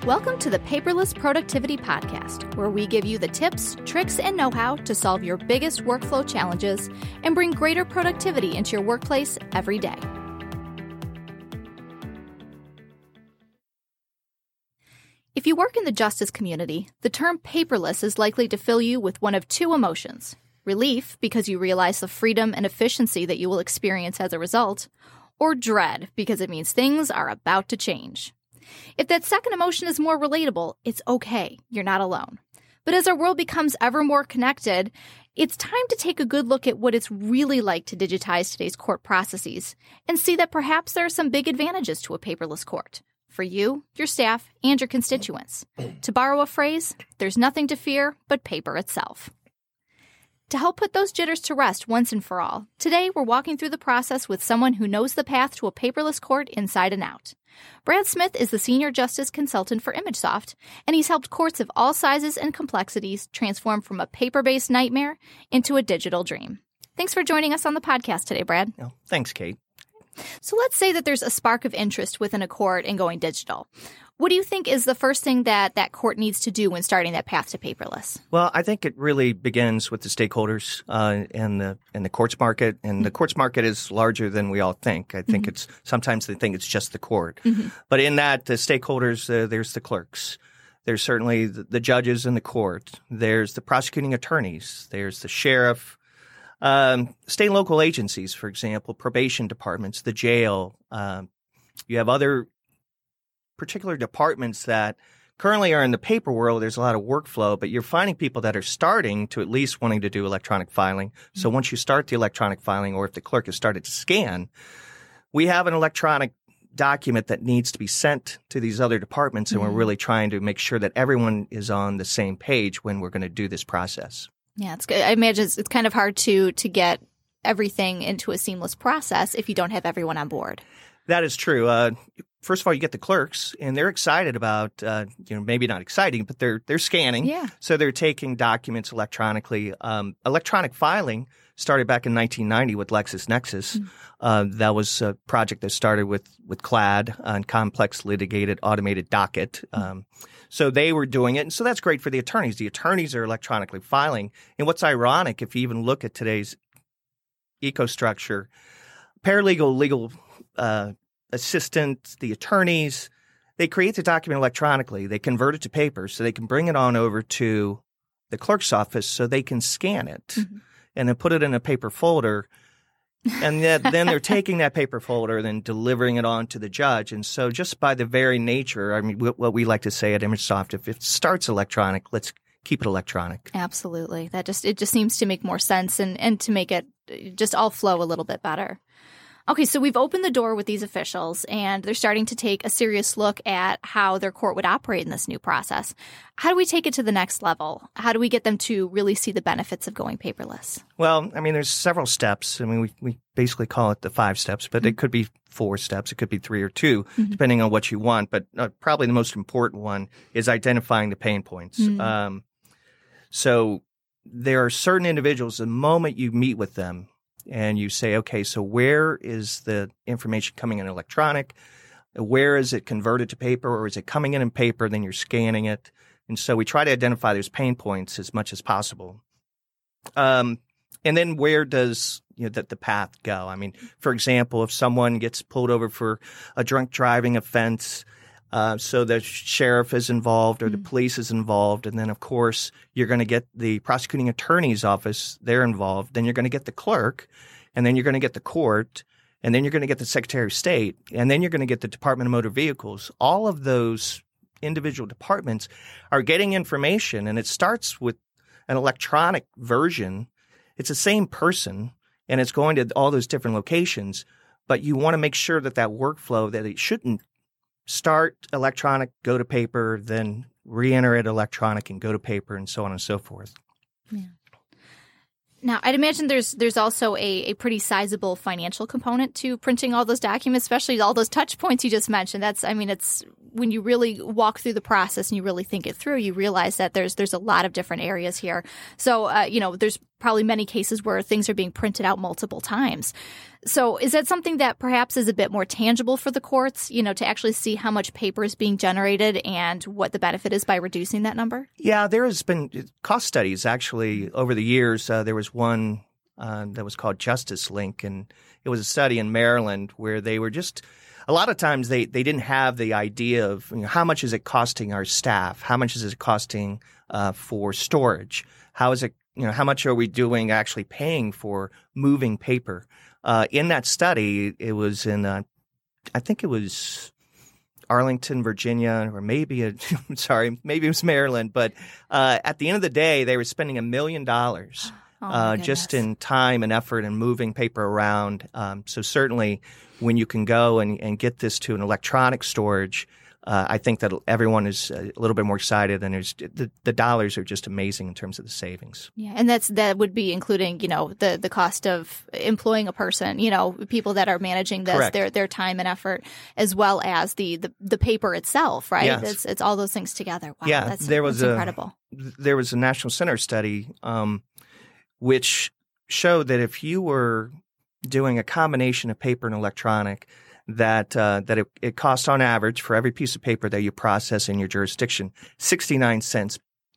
Welcome to the Paperless Productivity Podcast, where we give you the tips, tricks, and know-how to solve your biggest workflow challenges and bring greater productivity into your workplace every day. If you work in the justice community, the term paperless is likely to fill you with one of two emotions: relief, because you realize the freedom and efficiency that you will experience as a result, or dread, because it means things are about to change. If that second emotion is more relatable, it's okay. You're not alone. But as our world becomes ever more connected, it's time to take a good look at what it's really like to digitize today's court processes and see that perhaps there are some big advantages to a paperless court for you, your staff, and your constituents. To borrow a phrase, there's nothing to fear but paper itself. To help put those jitters to rest once and for all, today we're walking through the process with someone who knows the path to a paperless court inside and out. Brad Smith is the Senior Justice Consultant for ImageSoft, and he's helped courts of all sizes and complexities transform from a paper-based nightmare into a digital dream. Thanks for joining us on the podcast today, Brad. Oh, thanks, Kate. So let's say that there's a spark of interest within a court in going digital. What do you think is the first thing that court needs to do when starting that path to paperless? Well, I think it really begins with the stakeholders and the courts market. And the courts market is larger than we all think. I think sometimes they think it's just the court. But in that, the stakeholders, there's the clerks. There's certainly the judges in the court. There's the prosecuting attorneys. There's the sheriff. State and local agencies, for example, probation departments, the jail. You have other particular departments that currently are in the paper world. There's a lot of workflow, but you're finding people that are starting to at least wanting to do electronic filing. So once you start the electronic filing, or if the clerk has started to scan, we have an electronic document that needs to be sent to these other departments, and we're really trying to make sure that everyone is on the same page when we're going to do this process. Yeah, it's good. I imagine it's kind of hard to get everything into a seamless process if you don't have everyone on board. That is true. First of all, you get the clerks, and they're excited about, maybe not exciting, but they're scanning. Yeah. So they're taking documents electronically. Electronic filing started back in 1990 with LexisNexis. That was a project that started with CLAD and Complex Litigated Automated Docket. So they were doing it, and so that's great for the attorneys. The attorneys are electronically filing. And what's ironic, if you even look at today's ecostructure, paralegal, legal assistant, the attorneys, they create the document electronically. They convert it to paper so they can bring it on over to the clerk's office so they can scan it and then put it in a paper folder. And then they're taking that paper folder and then delivering it on to the judge. And so just by the very nature, I mean, what we like to say at ImageSoft, if it starts electronic, let's keep it electronic. Absolutely. It just seems to make more sense and to make it just all flow a little bit better. Okay, so we've opened the door with these officials, and they're starting to take a serious look at how their court would operate in this new process. How do we take it to the next level? How do we get them to really see the benefits of going paperless? Well, I mean, there's several steps. I mean, we basically call it the 5 steps, but it could be 4 steps. It could be 3 or 2, depending on what you want. But probably the most important one is identifying the pain points. So there are certain individuals, the moment you meet with them, and you say, okay, so where is the information coming in electronic? Where is it converted to paper, or is it coming in paper, then you're scanning it? And so we try to identify those pain points as much as possible. And then where does the path go? I mean, for example, if someone gets pulled over for a drunk driving offense, so the sheriff is involved or the police is involved. And then, of course, you're going to get the prosecuting attorney's office. They're involved. Then you're going to get the clerk. And then you're going to get the court. And then you're going to get the Secretary of State. And then you're going to get the Department of Motor Vehicles. All of those individual departments are getting information. And it starts with an electronic version. It's the same person. And it's going to all those different locations. But you want to make sure that workflow, that it shouldn't start electronic, go to paper, then re-enter it electronic and go to paper, and so on and so forth. Yeah. Now, I'd imagine there's also a pretty sizable financial component to printing all those documents, especially all those touch points you just mentioned. It's when you really walk through the process and you really think it through, you realize that there's a lot of different areas here. So, there's probably many cases where things are being printed out multiple times. So is that something that perhaps is a bit more tangible for the courts, to actually see how much paper is being generated and what the benefit is by reducing that number? Yeah, there has been cost studies actually over the years. There was one that was called Justice Link, and it was a study in Maryland where they were just a lot of times they didn't have the idea of how much is it costing our staff, how much is it costing for storage, how is it how much are we doing actually paying for moving paper. In that study, it was in I think it was Arlington, Virginia, or maybe maybe it was Maryland. But at the end of the day, they were spending $1 million. Just in time and effort and moving paper around. So certainly when you can go and get this to an electronic storage, I think that everyone is a little bit more excited, and the dollars are just amazing in terms of the savings. Yeah, and that would be including, the cost of employing a person, people that are managing this, their time and effort, as well as the paper itself, right? Yes. It's all those things together. Wow, yeah, that's incredible. There was a National Center study which showed that if you were doing a combination of paper and electronic, that it costs on average for every piece of paper that you process in your jurisdiction 69 cents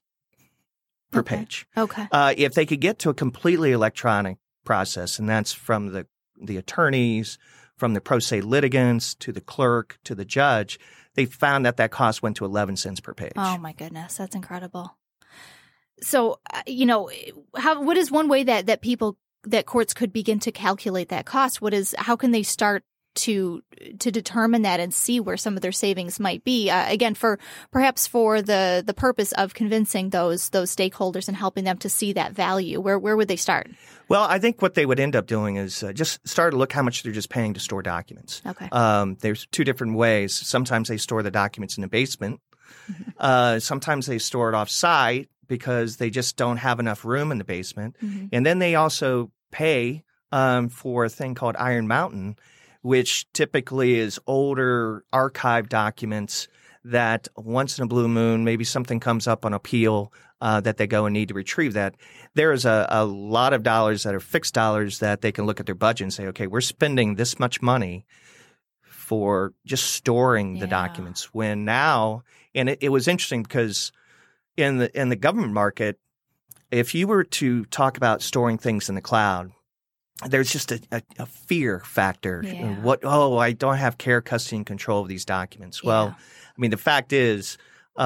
per page. Okay. If they could get to a completely electronic process, and that's from the attorneys, from the pro se litigants to the clerk to the judge, they found that cost went to 11 cents per page. Oh my goodness, that's incredible. So, what is one way that courts could begin to calculate that cost? How can they start to determine that and see where some of their savings might be? Again, perhaps for the purpose of convincing those stakeholders and helping them to see that value. Where would they start? Well, I think what they would end up doing is just start to look how much they're just paying to store documents. Okay. There's two different ways. Sometimes they store the documents in the basement. Mm-hmm. Sometimes they store it off-site because they just don't have enough room in the basement. Mm-hmm. And then they also pay for a thing called Iron Mountain, which typically is older archive documents that once in a blue moon, maybe something comes up on appeal that they go and need to retrieve that. There is a lot of dollars that are fixed dollars that they can look at their budget and say, okay, we're spending this much money for just storing the documents. When now, and it was interesting because in the government market, if you were to talk about storing things in the cloud, there's just a fear factor. Yeah. I don't have care, custody, and control of these documents. Yeah. Well, I mean, the fact is,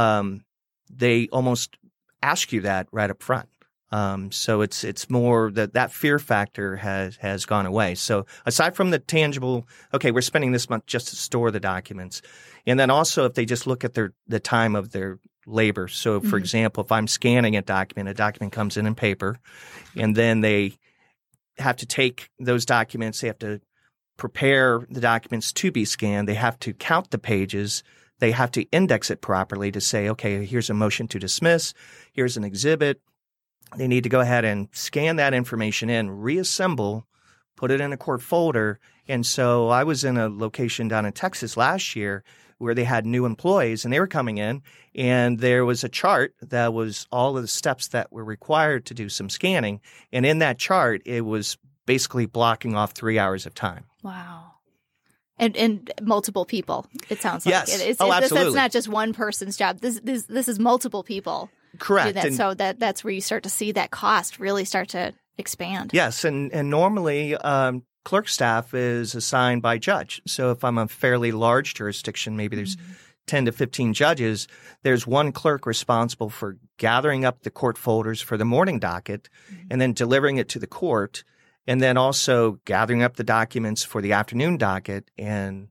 they almost ask you that right up front. So it's more that fear factor has gone away. So aside from the tangible, okay, we're spending this much just to store the documents, and then also if they just look at the time of their labor. So, for example, if I'm scanning a document comes in paper, and then they have to take those documents. They have to prepare the documents to be scanned. They have to count the pages. They have to index it properly to say, okay, here's a motion to dismiss. Here's an exhibit. They need to go ahead and scan that information in, reassemble, put it in a court folder. And so I was in a location down in Texas last year where they had new employees, and they were coming in, and there was a chart that was all of the steps that were required to do some scanning. And in that chart, it was basically blocking off 3 hours of time. Wow. And multiple people, it sounds like. Yes. Absolutely. That's not just one person's job. This is multiple people. Correct. Do that. And so that's where you start to see that cost really start to expand. Yes. And normally clerk staff is assigned by judge. So if I'm a fairly large jurisdiction, maybe there's 10 to 15 judges, there's one clerk responsible for gathering up the court folders for the morning docket and then delivering it to the court, and then also gathering up the documents for the afternoon docket. And,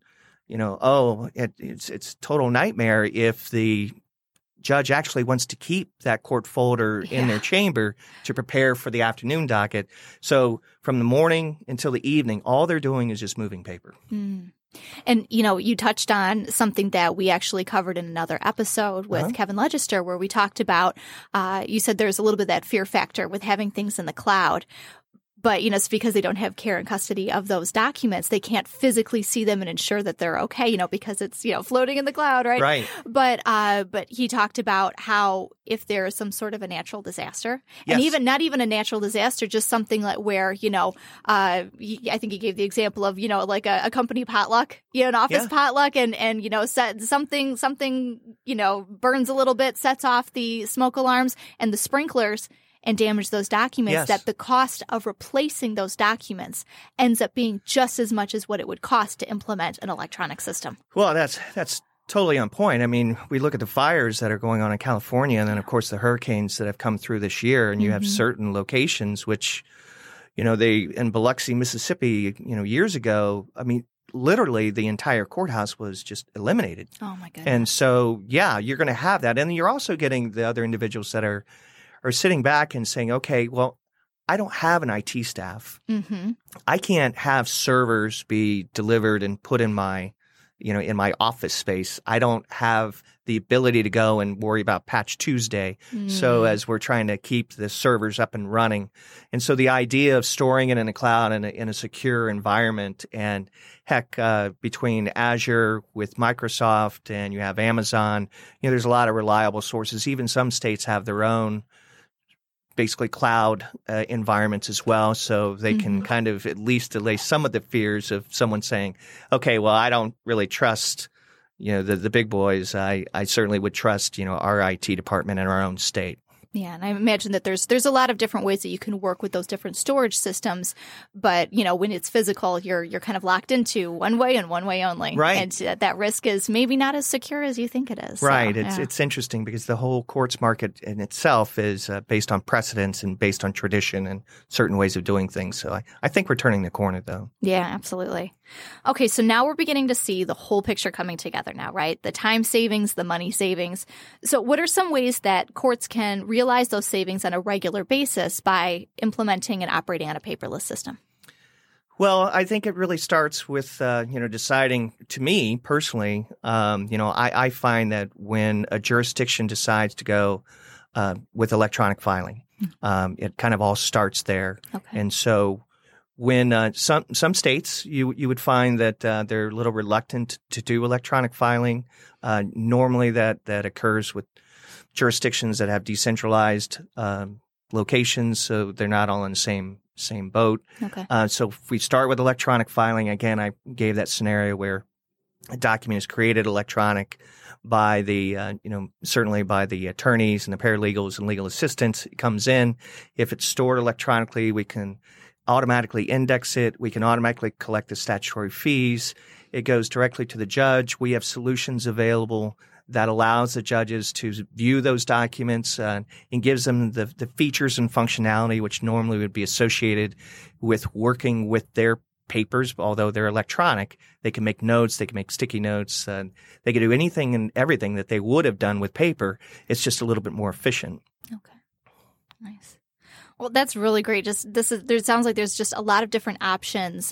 it's a total nightmare if the judge actually wants to keep that court folder in their chamber to prepare for the afternoon docket. So from the morning until the evening, all they're doing is just moving paper. Mm. And, you touched on something that we actually covered in another episode with Kevin Legister, where we talked about, you said there's a little bit of that fear factor with having things in the cloud. But, it's because they don't have care and custody of those documents. They can't physically see them and ensure that they're okay, because it's, floating in the cloud, right? Right. But he talked about how if there is some sort of a natural disaster, and even not even a natural disaster, just something like where, I think he gave the example of, like a company potluck, an office potluck, and something, burns a little bit, sets off the smoke alarms and the sprinklers and damage those documents, that the cost of replacing those documents ends up being just as much as what it would cost to implement an electronic system. Well, that's totally on point. I mean, we look at the fires that are going on in California, and then, of course, the hurricanes that have come through this year, and you have certain locations which, in Biloxi, Mississippi, years ago, I mean, literally the entire courthouse was just eliminated. Oh, my goodness. And so, you're going to have that. And you're also getting the other individuals that are sitting back and saying, okay, well, I don't have an IT staff. Mm-hmm. I can't have servers be delivered and put in my, in my office space. I don't have the ability to go and worry about Patch Tuesday. So as we're trying to keep the servers up and running. And so the idea of storing it in the cloud in a secure environment, and heck, between Azure with Microsoft and you have Amazon, there's a lot of reliable sources. Even some states have their own basically cloud environments as well, so they can kind of at least delay some of the fears of someone saying, okay, well, I don't really trust, the big boys. I certainly would trust, our IT department in our own state. Yeah, and I imagine that there's a lot of different ways that you can work with those different storage systems, but when it's physical, you're kind of locked into one way and one way only, right? And that risk is maybe not as secure as you think it is. Right. So, it's interesting because the whole courts market in itself is based on precedence and based on tradition and certain ways of doing things. So I think we're turning the corner, though. Yeah, absolutely. Okay, so now we're beginning to see the whole picture coming together now, right? The time savings, the money savings. So what are some ways that courts can realize those savings on a regular basis by implementing and operating on a paperless system? Well, I think it really starts with, deciding, to me personally, I find that when a jurisdiction decides to go with electronic filing, it kind of all starts there. Okay. And so when some states, you would find that they're a little reluctant to do electronic filing. Normally that occurs with jurisdictions that have decentralized locations, so they're not all in the same boat. Okay. So if we start with electronic filing, again, I gave that scenario where a document is created electronic by the, certainly by the attorneys and the paralegals and legal assistants. It comes in. If it's stored electronically, we can automatically index it. We can automatically collect the statutory fees. It goes directly to the judge. We have solutions available that allows the judges to view those documents and gives them the features and functionality which normally would be associated with working with their papers. Although they're electronic, they can make notes, they can make sticky notes, they can do anything and everything that they would have done with paper. It's just a little bit more efficient. Okay, nice. Well, that's really great. There sounds like there's just a lot of different options.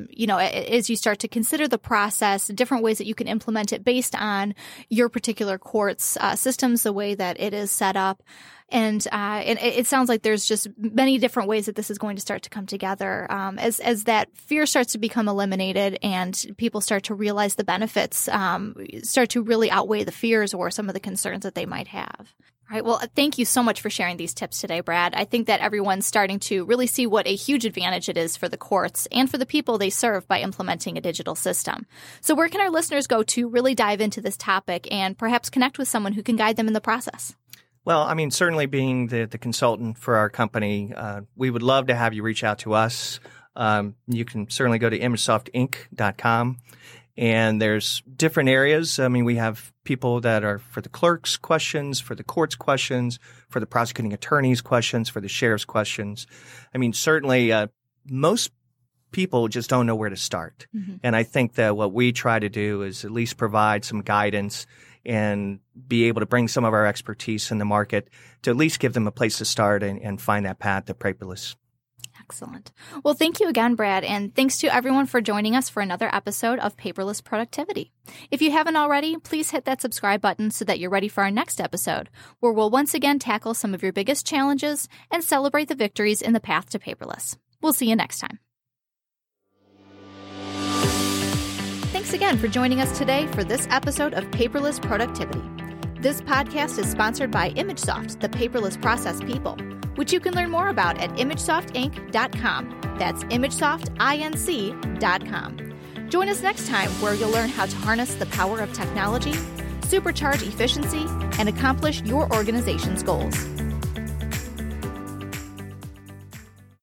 As you start to consider the process, different ways that you can implement it based on your particular court's systems, the way that it is set up. And it sounds like there's just many different ways that this is going to start to come together as that fear starts to become eliminated and people start to realize the benefits, start to really outweigh the fears or some of the concerns that they might have. All right. Well, thank you so much for sharing these tips today, Brad. I think that everyone's starting to really see what a huge advantage it is for the courts and for the people they serve by implementing a digital system. So where can our listeners go to really dive into this topic and perhaps connect with someone who can guide them in the process? Well, I mean, certainly being the consultant for our company, we would love to have you reach out to us. You can certainly go to imagesoftinc.com. And there's different areas. I mean, we have people that are for the clerk's questions, for the court's questions, for the prosecuting attorney's questions, for the sheriff's questions. I mean, certainly most people just don't know where to start. Mm-hmm. And I think that what we try to do is at least provide some guidance and be able to bring some of our expertise in the market to at least give them a place to start and find that path to paperless. Excellent. Well, thank you again, Brad, and thanks to everyone for joining us for another episode of Paperless Productivity. If you haven't already, please hit that subscribe button so that you're ready for our next episode, where we'll once again tackle some of your biggest challenges and celebrate the victories in the path to paperless. We'll We'll see you next time. Thanks again for joining us today for this episode of Paperless Productivity. This podcast is sponsored by ImageSoft, the paperless process people, which you can learn more about at imagesoftinc.com. That's imagesoftinc.com. Join us next time where you'll learn how to harness the power of technology, supercharge efficiency, and accomplish your organization's goals.